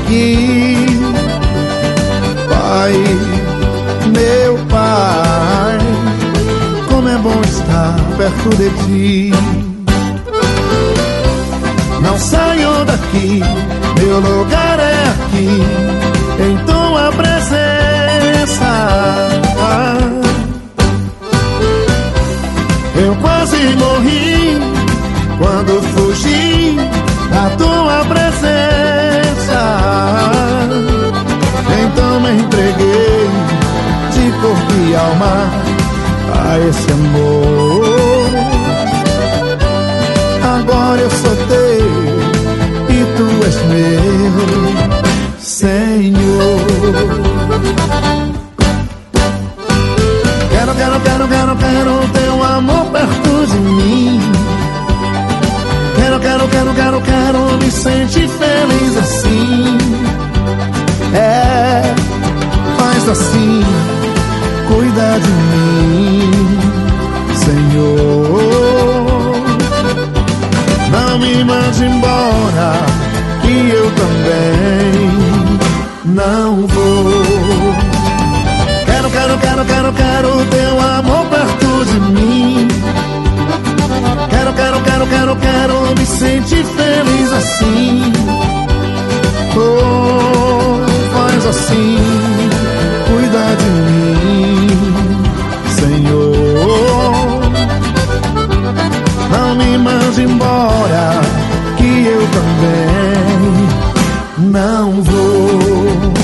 aqui. Pai, meu Pai, como é bom estar perto de ti. Não saio daqui, meu lugar é aqui, em tua presença. Eu quase morri quando fugi da tua presença. Então me entreguei de corpo e alma a esse amor. Agora eu sou teu e tu és meu, Senhor. Quero teu amor perto de mim. Quero me sentir feliz assim. É, faz assim, cuida de mim, Senhor. Não me mande embora, que eu também não vou. Quero teu amor perto de mim. Quero me sentir feliz assim. Oh, faz assim, cuida de mim, Senhor. Não me mande embora, que eu também não vou.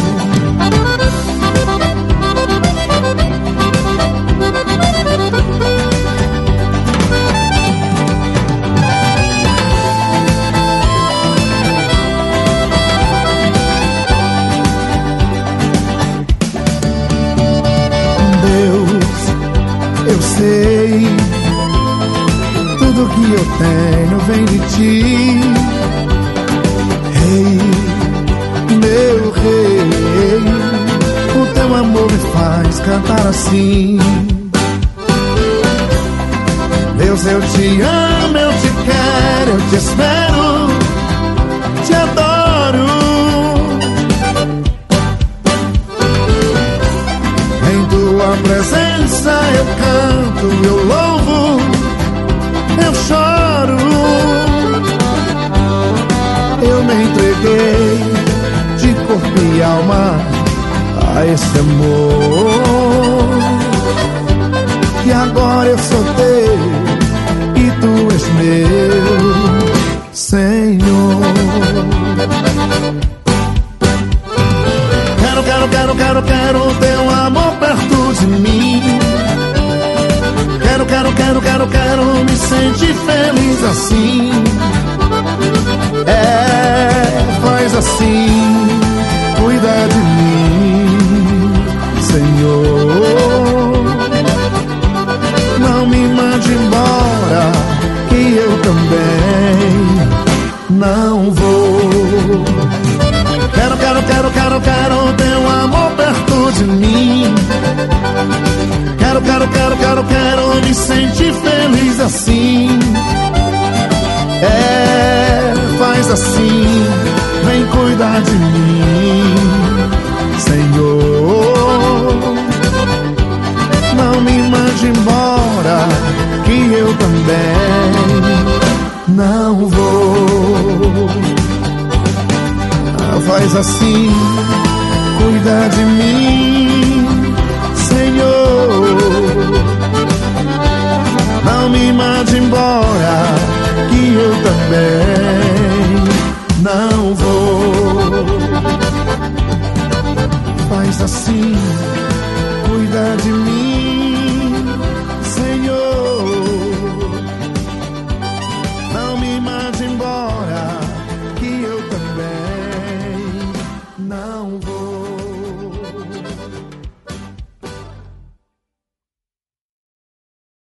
Eu sei, tudo que eu tenho vem de ti. Rei, meu rei, o teu amor me faz cantar assim. Deus, eu te amo, eu te quero, eu te espero, te adoro. Em tua presença eu canto, eu louvo, eu choro. Eu me entreguei de corpo e alma a esse amor. E agora eu sou teu e tu és meu, Senhor. Quero teu amor perto de mim. Quero me sentir feliz assim. É, faz assim, cuida de mim, Senhor. Não me mande embora, que eu também não vou. Quero teu amor perto de mim. Quero me sentir feliz assim. É, faz assim, vem cuidar de mim, Senhor. Não me mande embora, que eu também não vou. Faz assim, cuida de mim, Senhor. Não me mande embora, que eu também não vou. Faz assim, cuida de mim.